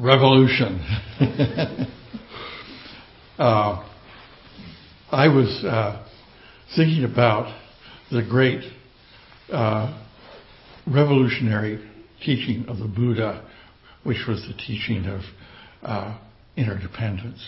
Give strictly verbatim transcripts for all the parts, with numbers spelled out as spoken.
Revolution. uh, I was uh, thinking about the great uh, revolutionary teaching of the Buddha, which was the teaching of uh, interdependence.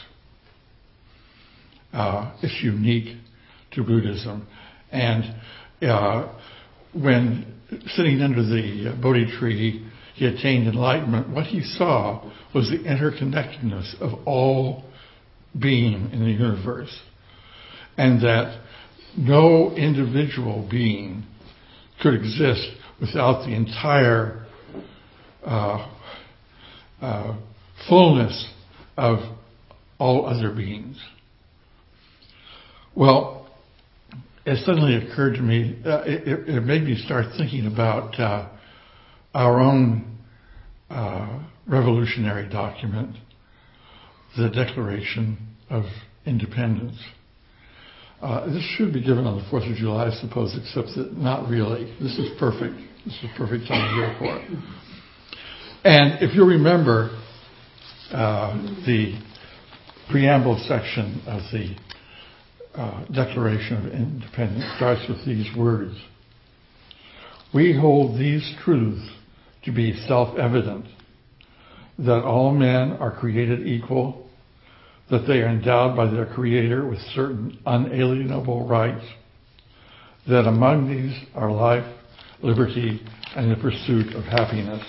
Uh, it's unique to Buddhism. And uh, when sitting under the Bodhi tree, he attained enlightenment, what he saw was the interconnectedness of all being in the universe, and that no individual being could exist without the entire uh, uh, fullness of all other beings. Well, it suddenly occurred to me, uh, it, it made me start thinking about uh, our own uh, revolutionary document, the Declaration of Independence. Uh, this should be given on the fourth of July, I suppose, except that not really. This is perfect. This is perfect time of year for it. And if you remember, uh, the preamble section of the uh, Declaration of Independence starts with these words: "We hold these truths to be self-evident, that all men are created equal, that they are endowed by their Creator with certain unalienable rights, that among these are life, liberty, and the pursuit of happiness."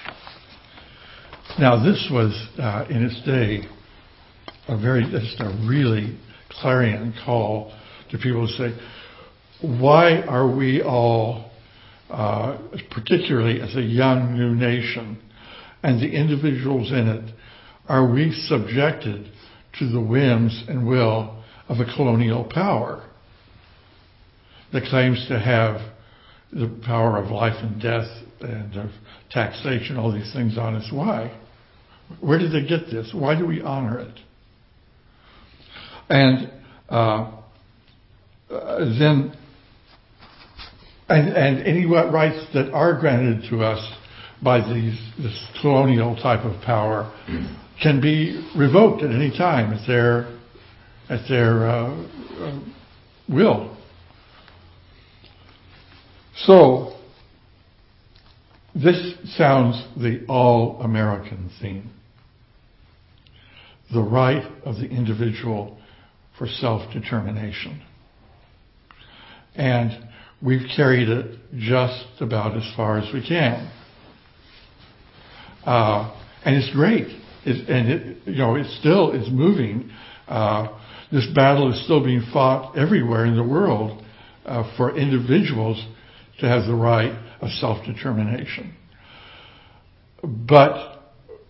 Now, this was, uh, in its day, a very, just a really clarion call to people to say, why are we all, uh, particularly as a young new nation, and the individuals in it, are we subjected to the whims and will of a colonial power that claims to have the power of life and death and of taxation, all these things on us? Why? Where did they get this? Why do we honor it? And uh, then, and, and any rights that are granted to us by these, this colonial type of power can be revoked at any time at their at their uh, uh, will. So this sounds the all-American theme: the right of the individual for self-determination. And we've carried it just about as far as we can. Uh, and it's great. It, and it, you know, it still is moving. Uh, this battle is still being fought everywhere in the world uh, for individuals to have the right of self-determination. But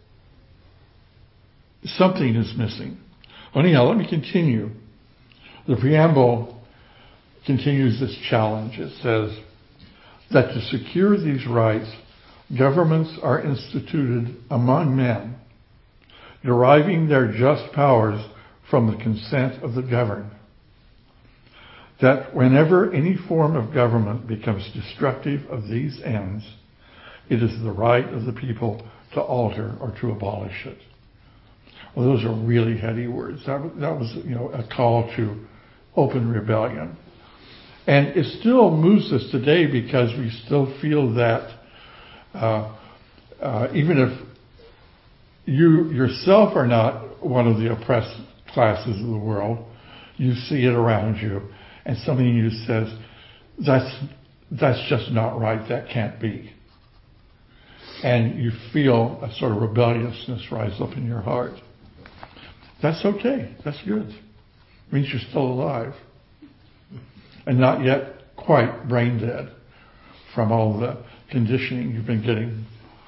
something is missing. Anyhow, let me continue. The preamble continues this challenge. It says that to secure these rights, governments are instituted among men, deriving their just powers from the consent of the governed. That whenever any form of government becomes destructive of these ends, it is the right of the people to alter or to abolish it. Well, those are really heady words. That, that was, you know, a call to open rebellion. And it still moves us today because we still feel that uh, uh, even if you yourself are not one of the oppressed classes of the world, you see it around you, and something in you says, that's, that's just not right, that can't be. And you feel a sort of rebelliousness rise up in your heart. That's okay. That's good. It means you're still alive. And not yet quite brain dead from all the conditioning you've been getting.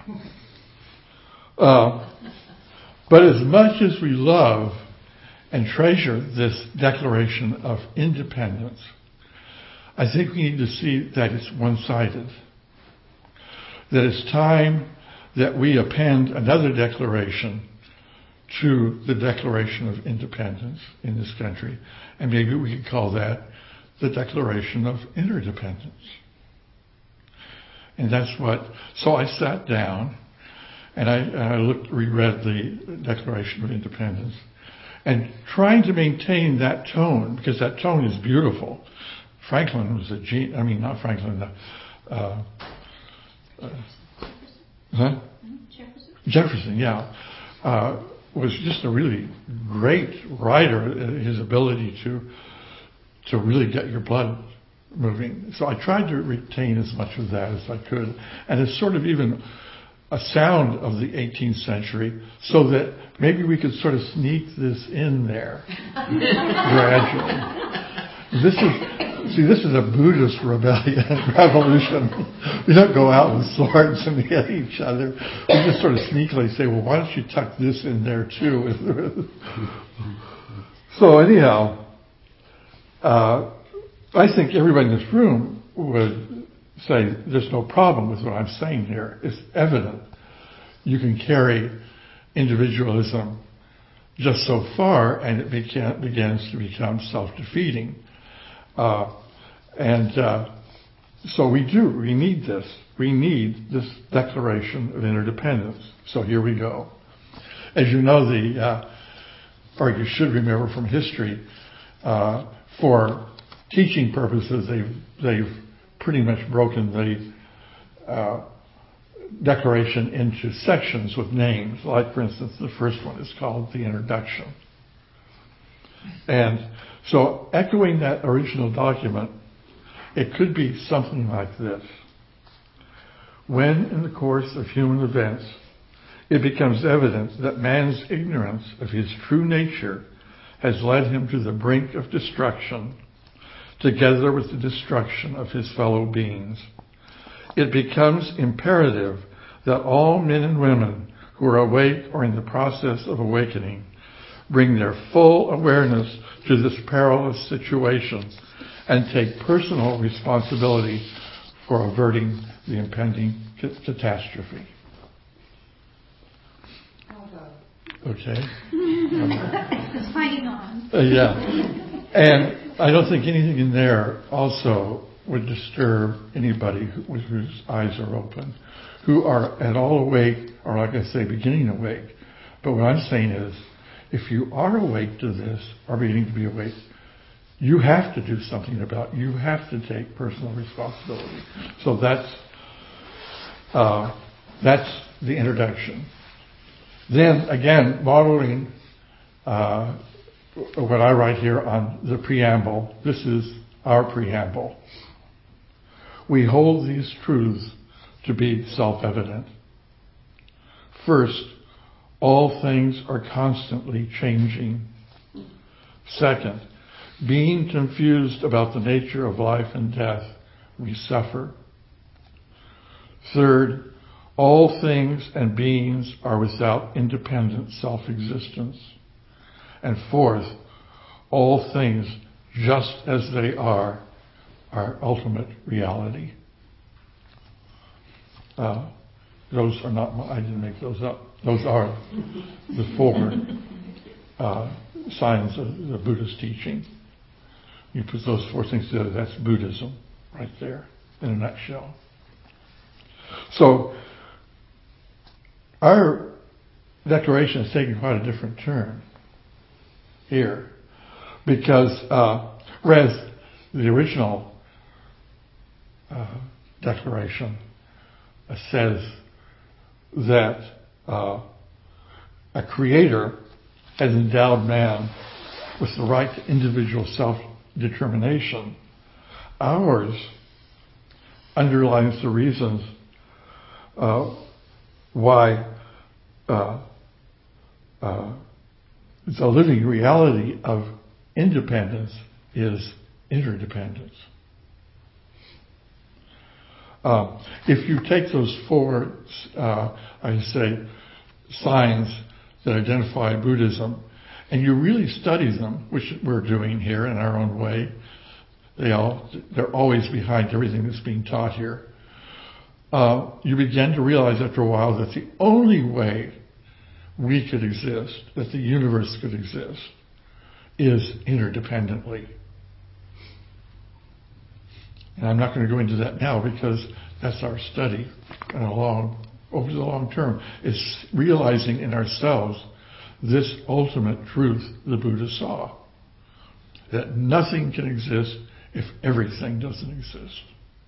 Uh, but as much as we love and treasure this Declaration of Independence, I think we need to see that it's one-sided. That it's time that we append another declaration to the Declaration of Independence in this country. And maybe we could call that the Declaration of Interdependence. And that's what, so I sat down and I, and I looked, reread the Declaration of Independence, and trying to maintain that tone, because that tone is beautiful. Franklin was a genius. I mean, not Franklin. Uh, uh, huh? Jefferson. Jefferson, yeah, uh, was just a really great writer. His ability to to really get your blood moving. So I tried to retain as much of that as I could, and it's sort of even a sound of the eighteenth century, so that maybe we could sort of sneak this in there gradually. This is, see, this is a Buddhist rebellion, revolution. We don't go out with swords and hit each other. We just sort of sneakily say, well, why don't you tuck this in there too? So anyhow, uh, I think everybody in this room would say there's no problem with what I'm saying here. It's evident you can carry individualism just so far, and it began, begins to become self-defeating. Uh, and uh, so we do. We need this. We need this Declaration of Interdependence. So here we go. As you know, the uh, or you should remember from history, uh, for teaching purposes, they've they've pretty much broken the uh, Declaration into sections with names. Like, for instance, the first one is called the Introduction. And so, echoing that original document, it could be something like this. When, in the course of human events, it becomes evident that man's ignorance of his true nature has led him to the brink of destruction, together with the destruction of his fellow beings, it becomes imperative that all men and women who are awake or in the process of awakening bring their full awareness to this perilous situation and take personal responsibility for averting the impending catastrophe. Okay. It's fighting on. Uh, yeah. And I don't think anything in there also would disturb anybody who, whose eyes are open, who are at all awake, or like I say, beginning awake. But what I'm saying is, if you are awake to this, or beginning to be awake, you have to do something about it. You have to take personal responsibility. So that's uh, that's the introduction. Then again, modeling uh, what I write here on the preamble. This is our preamble. We hold these truths to be self-evident. First, all things are constantly changing. Second, being confused about the nature of life and death, we suffer. Third, all things and beings are without independent self-existence. And fourth, all things just as they are, are ultimate reality. Uh, those are not my, I didn't make those up. Those are the four uh, signs of the Buddhist teaching. You put those four things together, that's Buddhism right there in a nutshell. So our declaration is taking quite a different turn here, because uh, whereas the original uh, declaration uh, says that uh, a creator has endowed man with the right to individual self-determination, ours underlines the reasons uh, why uh, uh, the living reality of independence is interdependence. Uh, if you take those four, uh, I say, signs that identify Buddhism, and you really study them, which we're doing here in our own way, they all, they're always behind everything that's being taught here. Uh, you begin to realize after a while that the only way we could exist, that the universe could exist, is interdependently. And I'm not going to go into that now because that's our study and a long over the long term is realizing in ourselves this ultimate truth the Buddha saw, that nothing can exist if everything doesn't exist.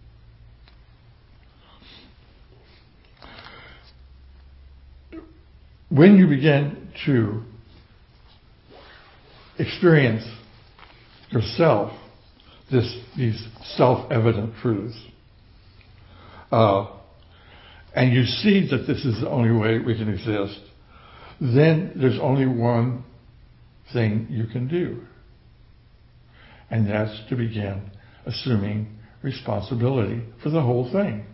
When you begin to experience yourself this, these self-evident truths, uh, and you see that this is the only way we can exist, then there's only one thing you can do. And that's to begin assuming responsibility for the whole thing.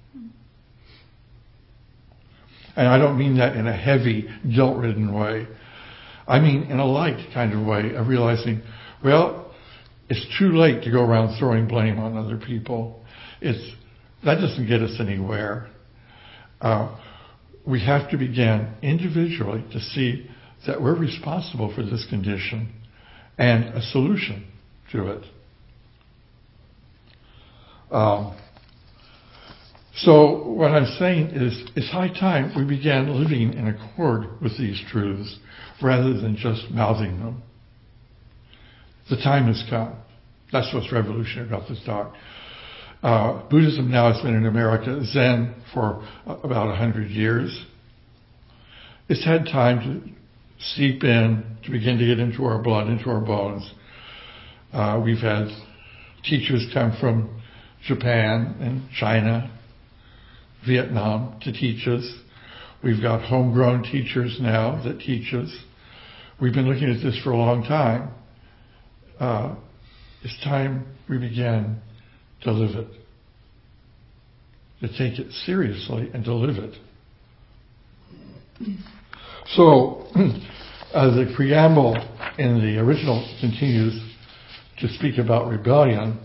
And I don't mean that in a heavy, guilt-ridden way. I mean in a light kind of way of realizing, well, it's too late to go around throwing blame on other people. It's, that doesn't get us anywhere. Uh, we have to begin individually to see that we're responsible for this condition and a solution to it. Um, so what I'm saying is it's high time we began living in accord with these truths rather than just mouthing them. The time has come. That's what's revolutionary about this talk. Uh, Buddhism now has been in America, Zen, for about a hundred years. It's had time to seep in, to begin to get into our blood, into our bones. Uh, we've had teachers come from Japan and China, Vietnam to teach us. We've got homegrown teachers now that teach us. We've been looking at this for a long time. Uh, it's time we began to live it, to take it seriously and to live it. So, uh, the preamble in the original continues to speak about rebellion.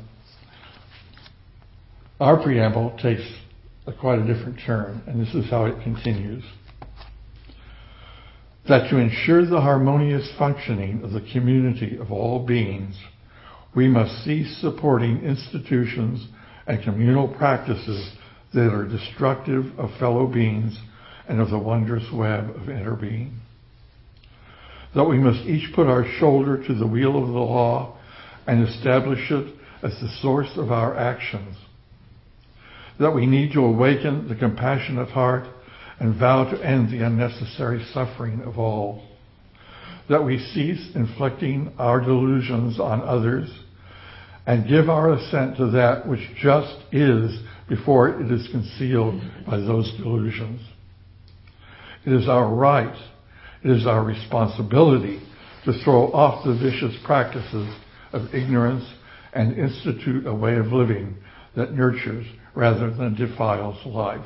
Our preamble takes a quite a different turn, and this is how it continues. That to ensure the harmonious functioning of the community of all beings, we must cease supporting institutions and communal practices that are destructive of fellow beings and of the wondrous web of interbeing. That we must each put our shoulder to the wheel of the law and establish it as the source of our actions. That we need to awaken the compassionate heart and vow to end the unnecessary suffering of all. That we cease inflicting our delusions on others and give our assent to that which just is before it is concealed by those delusions. It is our right, it is our responsibility to throw off the vicious practices of ignorance and institute a way of living that nurtures rather than defiles life.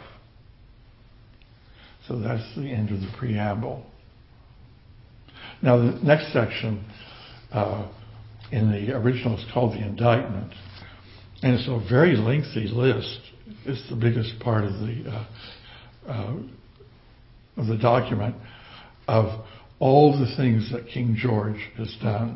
So that's the end of the preamble. Now the next section uh, in the original is called the indictment. And it's a very lengthy list. It's the biggest part of the uh, uh, of the document of all the things that King George has done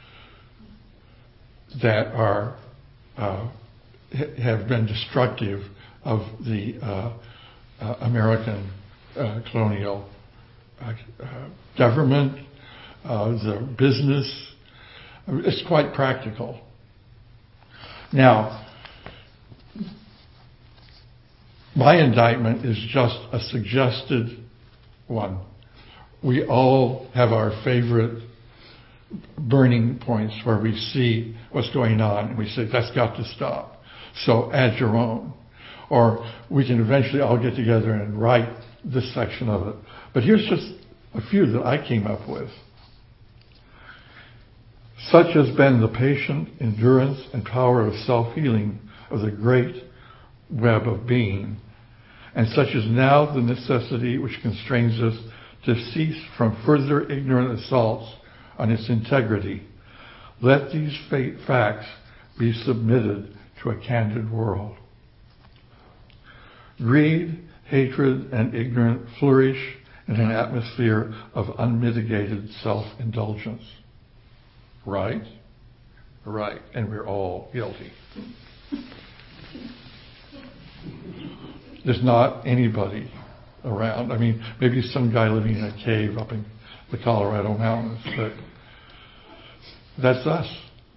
that are uh, have been destructive of the uh, uh, American uh, colonial uh, uh, government, uh, the business. It's quite practical. Now, my indictment is just a suggested one. We all have our favorite burning points where we see what's going on and we say, that's got to stop. So add your own. Or we can eventually all get together and write this section of it. But here's just a few that I came up with. Such has been the patient endurance and power of self-healing of the great web of being, and such is now the necessity which constrains us to cease from further ignorant assaults on its integrity. Let these facts be submitted to a candid world. Greed, hatred, and ignorance flourish in an atmosphere of unmitigated self-indulgence. Right? Right. And we're all guilty. There's not anybody around. I mean, maybe some guy living in a cave up in the Colorado mountains, but that's us.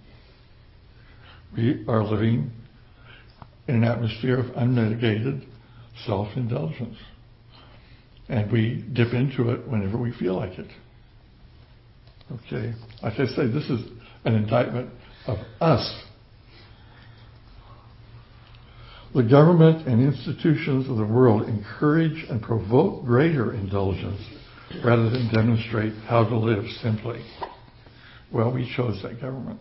We are living in an atmosphere of unmitigated self-indulgence. And we dip into it whenever we feel like it. Okay. Like I say, this is an indictment of us. The government and institutions of the world encourage and provoke greater indulgence rather than demonstrate how to live simply. Well, we chose that government.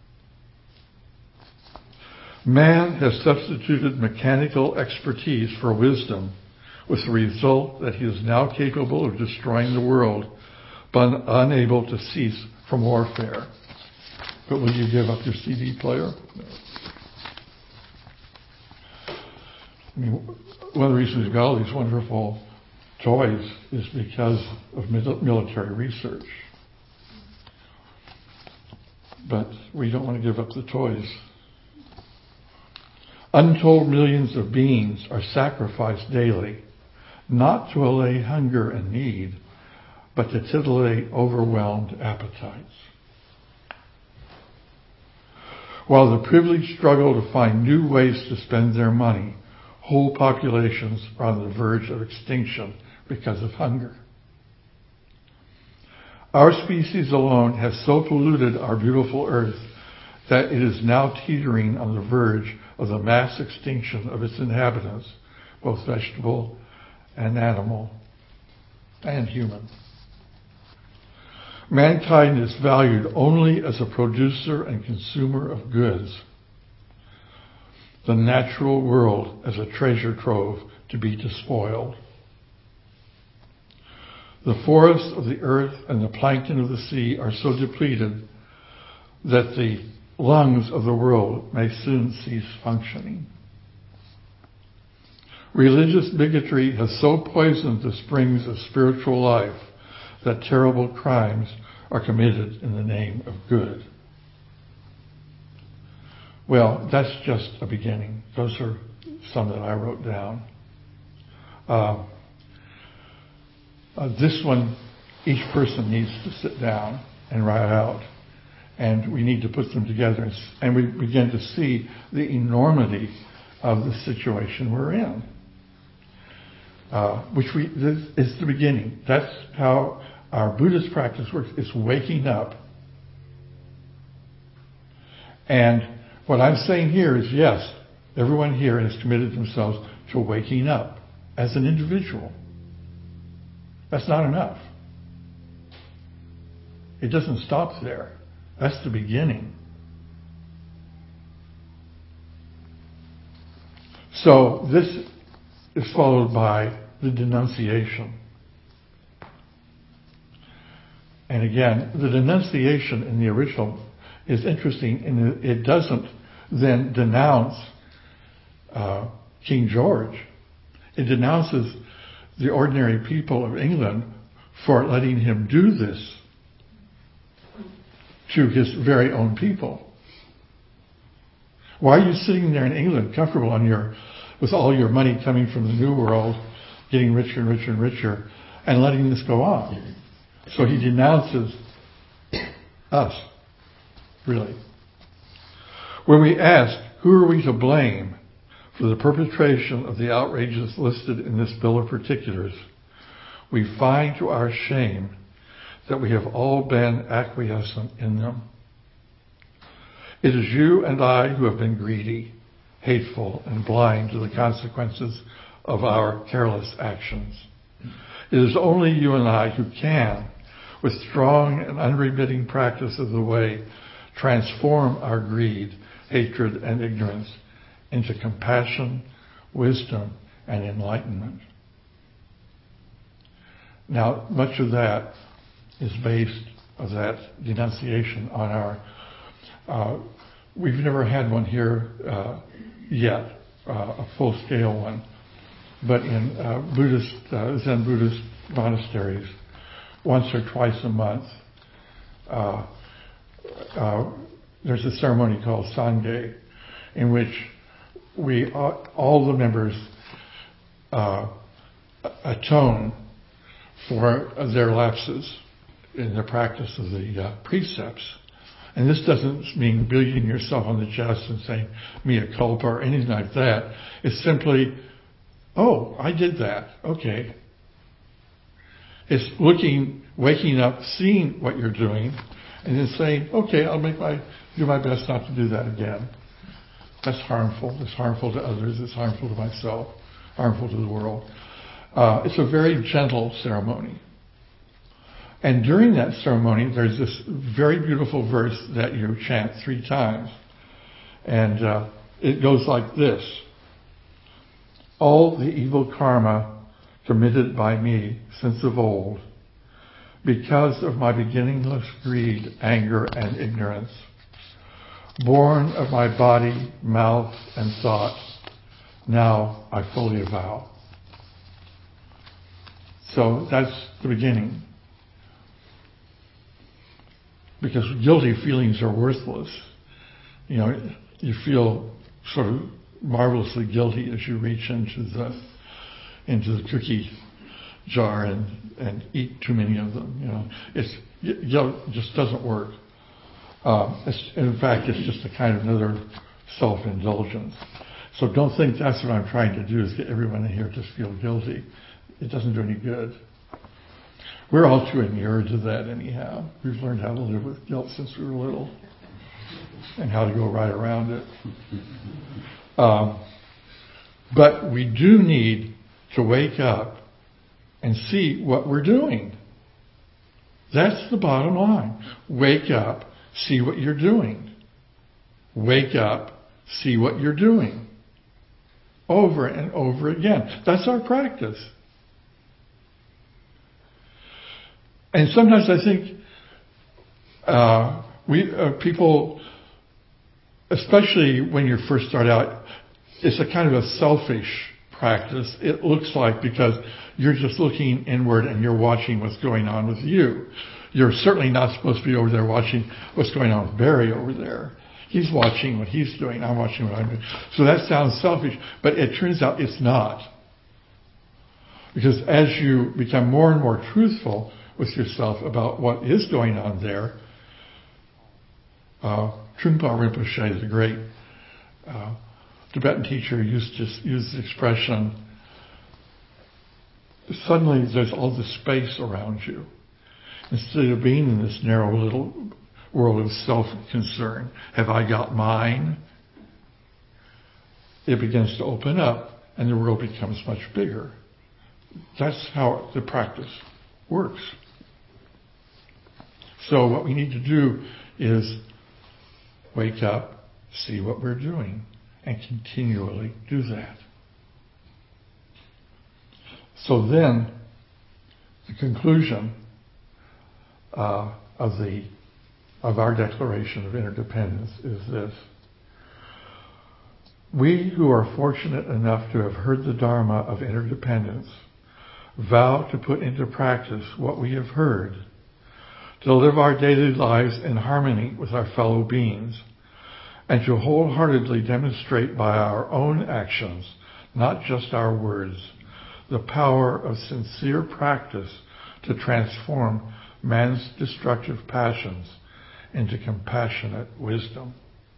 Man has substituted mechanical expertise for wisdom, with the result that he is now capable of destroying the world, but unable to cease from warfare. But will you give up your C D player? No. I mean, one of the reasons we've got all these wonderful toys is because of military research. But we don't want to give up the toys. Untold millions of beings are sacrificed daily, not to allay hunger and need, but to titillate overwhelmed appetites. While the privileged struggle to find new ways to spend their money, whole populations are on the verge of extinction because of hunger. Our species alone has so polluted our beautiful earth that it is now teetering on the verge of the mass extinction of its inhabitants, both vegetable and animal and human. Mankind is valued only as a producer and consumer of goods. The natural world as a treasure trove to be despoiled. The forests of the earth and the plankton of the sea are so depleted that the lungs of the world may soon cease functioning. Religious bigotry has so poisoned the springs of spiritual life that terrible crimes are committed in the name of good. Well, that's just a beginning. Those are some that I wrote down. Uh, uh, this one, each person needs to sit down and write out. And we need to put them together. And we begin to see the enormity of the situation we're in. Uh, which we, this is the beginning. That's how our Buddhist practice works. It's waking up. And what I'm saying here is, yes, everyone here has committed themselves to waking up as an individual. That's not enough. It doesn't stop there. That's the beginning. So this is followed by the denunciation. And again, the denunciation in the original is interesting in that it doesn't then denounce uh, King George. It denounces the ordinary people of England for letting him do this to his very own people. Why are you sitting there in England comfortable on your, with all your money coming from the New World, getting richer and richer and richer, and letting this go on? So he denounces us, really. When we ask, who are we to blame for the perpetration of the outrages listed in this Bill of Particulars, we find to our shame that we have all been acquiescent in them. It is you and I who have been greedy, hateful, and blind to the consequences of our careless actions. It is only you and I who can, with strong and unremitting practice of the way, transform our greed, hatred, and ignorance into compassion, wisdom, and enlightenment. Now, much of that is based of that denunciation on our, uh, we've never had one here uh, yet, uh, a full-scale one, but in uh, Buddhist, uh, Zen Buddhist monasteries, once or twice a month, uh, uh, there's a ceremony called Sangye, in which we, uh, all the members uh, atone for their lapses in the practice of the uh, precepts. And this doesn't mean beating yourself on the chest and saying, mea culpa or anything like that. It's simply, oh, I did that. Okay. It's looking, waking up, seeing what you're doing, and then saying, okay, I'll make my, do my best not to do that again. That's harmful. It's harmful to others. It's harmful to myself, harmful to the world. Uh, it's a very gentle ceremony. And during that ceremony, there's this very beautiful verse that you chant three times. And uh, it goes like this. All the evil karma committed by me since of old, because of my beginningless greed, anger, and ignorance, born of my body, mouth, and thought, now I fully avow. So that's the beginning. Because guilty feelings are worthless. You know, you feel sort of marvelously guilty as you reach into the into the cookie jar and, and eat too many of them. You know, it's you know, it just doesn't work. Um, it's, in fact, it's just a kind of another self-indulgence. So don't think that's what I'm trying to do, is get everyone in here to feel guilty. It doesn't do any good. We're all too inured to that anyhow. We've learned how to live with guilt since we were little and how to go right around it. Um, but we do need to wake up and see what we're doing. That's the bottom line. Wake up, see what you're doing. Wake up, see what you're doing. Over and over again. That's our practice. And sometimes I think uh, we uh, people, especially when you first start out, it's a kind of a selfish practice. It looks like, because you're just looking inward and you're watching what's going on with you. You're certainly not supposed to be over there watching what's going on with Barry over there. He's watching what he's doing. I'm watching what I'm doing. So that sounds selfish, but it turns out it's not. Because as you become more and more truthful with yourself about what is going on there, uh, Trungpa Rinpoche, the great uh, Tibetan teacher, used to use the expression, suddenly there's all this space around you. Instead of being in this narrow little world of self-concern, have I got mine? It begins to open up and the world becomes much bigger. That's how the practice works. So what we need to do is wake up, see what we're doing, and continually do that. So then, the conclusion uh, of the of our Declaration of Interdependence is this. We who are fortunate enough to have heard the Dharma of interdependence vow to put into practice what we have heard, to live our daily lives in harmony with our fellow beings, and to wholeheartedly demonstrate by our own actions, not just our words, the power of sincere practice to transform man's destructive passions into compassionate wisdom.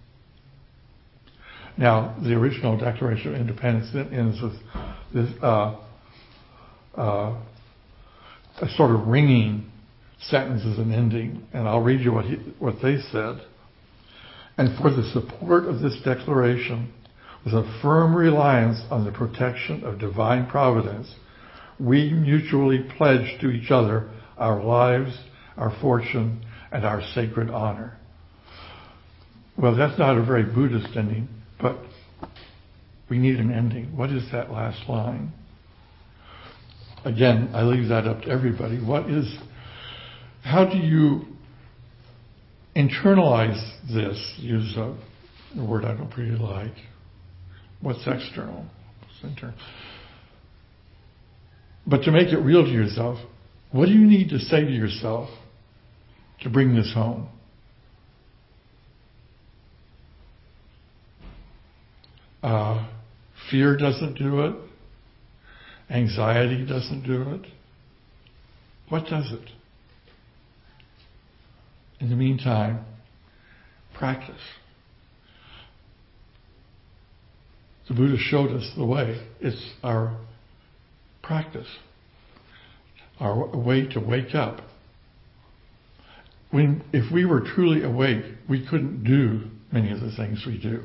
Now, the original Declaration of Independence then ends with this uh, uh, a sort of ringing sentence as an ending, and I'll read you what he, what they said. And for the support of this declaration, with a firm reliance on the protection of divine providence, we mutually pledge to each other our lives, our fortune, and our sacred honor. Well, that's not a very Buddhist ending, but we need an ending. What is that last line? Again, I leave that up to everybody. What is, how do you internalize this? Use a, a word I don't really like. What's external? What's internal? But to make it real to yourself, what do you need to say to yourself to bring this home? Uh, fear doesn't do it. Anxiety doesn't do it. What does it? In the meantime, practice. The Buddha showed us the way. It's our practice, our way to wake up. When, if we were truly awake, we couldn't do many of the things we do.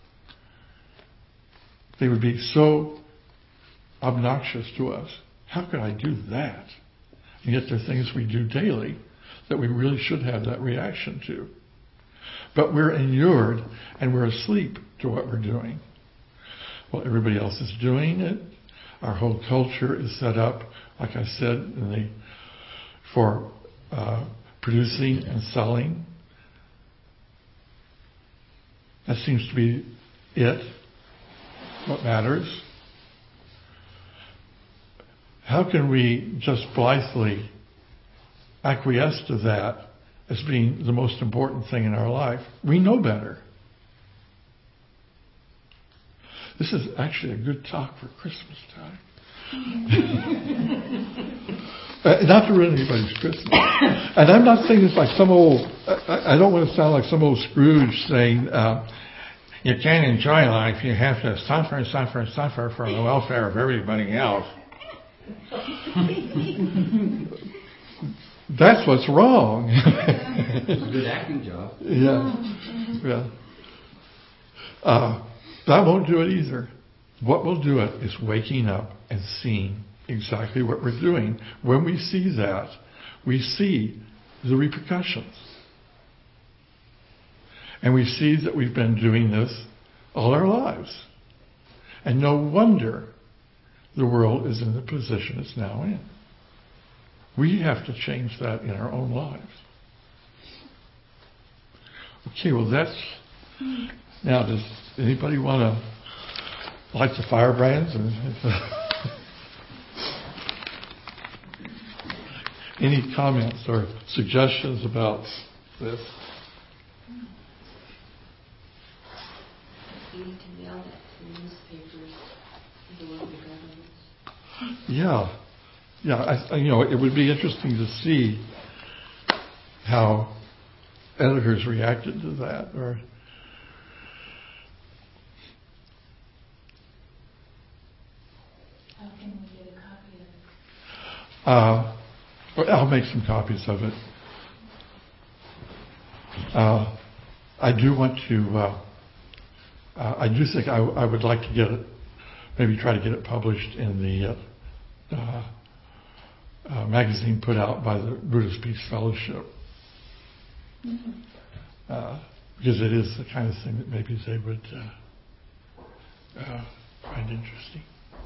They would be so obnoxious to us. How could I do that? And yet there are things we do daily that we really should have that reaction to. But we're inured and we're asleep to what we're doing. Well, everybody else is doing it. Our whole culture is set up, like I said, in the, for uh, producing and selling. That seems to be it, what matters. How can we just blithely acquiesce to that as being the most important thing in our life? We know better. This is actually a good talk for Christmas time. uh, not to ruin anybody's Christmas. And I'm not saying this like some old, I, I don't want to sound like some old Scrooge saying, uh, you can't enjoy life, you have to suffer and suffer and suffer for the welfare of everybody else. That's what's wrong. It's a good acting job. Yeah. Yeah. Uh, that won't do it either. What will do it is waking up and seeing exactly what we're doing. When we see that, we see the repercussions. And we see that we've been doing this all our lives. And no wonder the world is in the position it's now in. We have to change that in our own lives. Okay, well that's... Now, does anybody want to light the firebrands? And any comments or suggestions about this? You need to mail that to newspapers, the local governments. Yeah. Yeah, I, you know, it would be interesting to see how editors reacted to that. Or How can we get a copy of it? uh, well, I'll make some copies of it. Uh, I do want to. Uh, uh, I do think I, I would like to get it. Maybe try to get it published in the uh, uh, uh, magazine put out by the Buddhist Peace Fellowship, mm-hmm. uh, because it is the kind of thing that maybe they would uh, uh, find interesting.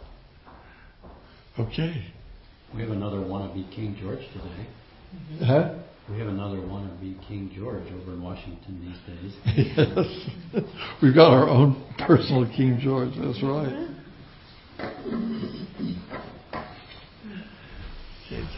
Okay. We have another wannabe King George today. Mm-hmm. Huh? We have another wannabe King George over in Washington these days. Yes. We've got our own personal King George, that's right.